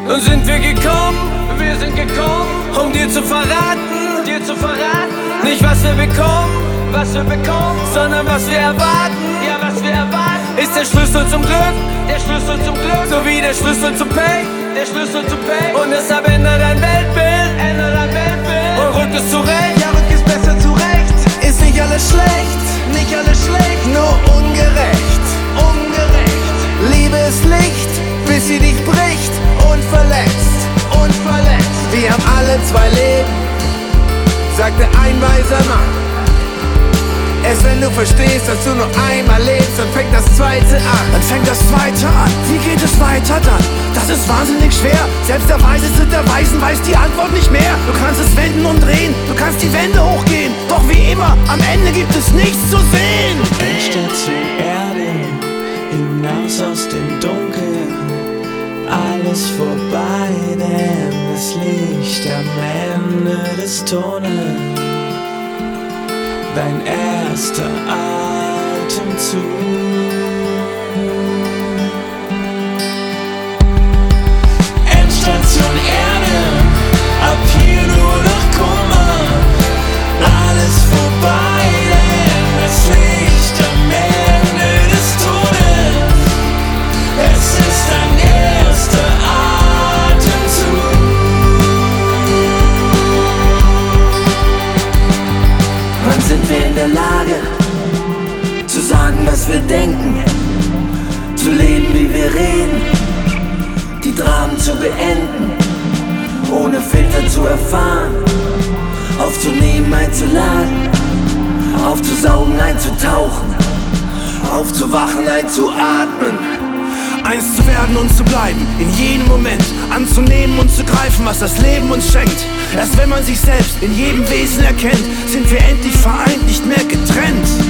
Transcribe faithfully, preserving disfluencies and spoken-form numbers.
Nun sind wir gekommen, wir sind gekommen, um dir zu verraten, dir zu verraten, nicht was wir bekommen, was wir bekommen, sondern was wir erwarten, ja was wir erwarten, ist der Schlüssel zum Glück, der Schlüssel zum Glück, sowie der Schlüssel zum Pay, der Schlüssel zum Pay. Und deshalb ändere dein Weltbild, ändere dein Weltbild und rück es zurecht, ja rück es besser zurecht. Ist nicht alles schlecht, nicht alles schlecht, nur ungerecht, ungerecht. Liebe ist Licht, bis sie dich bricht und verletzt, und verletzt. Wir haben alle zwei Leben, sagte ein weiser Mann. Erst wenn du verstehst, dass du nur einmal lebst, dann fängt das zweite an. Dann fängt das zweite an. Wie geht es weiter dann? Das ist wahnsinnig schwer. Selbst der Weiseste der Weisen weiß die Antwort nicht mehr. Du kannst es wenden und drehen, du kannst die Wände hochgehen. Doch wie immer, am Ende gibt es nichts zu sehen. Endstation Erde, hinaus aus dem Dunkeln. Alles vorbei, denn das Licht am Ende des Tunnels. Dein erster Atemzug. Endstation Erde, ab hier nur noch Kummer. Alles vorbei, denn das Licht am Ende des Tunnels. Es ist dein erster Atemzug. Wann sind wir in der Lage, zu sagen, was wir denken, zu leben, wie wir reden, die Dramen zu beenden, ohne Filter zu erfahren, aufzunehmen, einzuladen, aufzusaugen, einzutauchen, aufzuwachen, einzuatmen. Eins zu werden und zu bleiben, in jedem Moment anzunehmen und zu greifen, was das Leben uns schenkt. Erst wenn man sich selbst in jedem Wesen erkennt, sind wir endlich vereint, nicht mehr getrennt.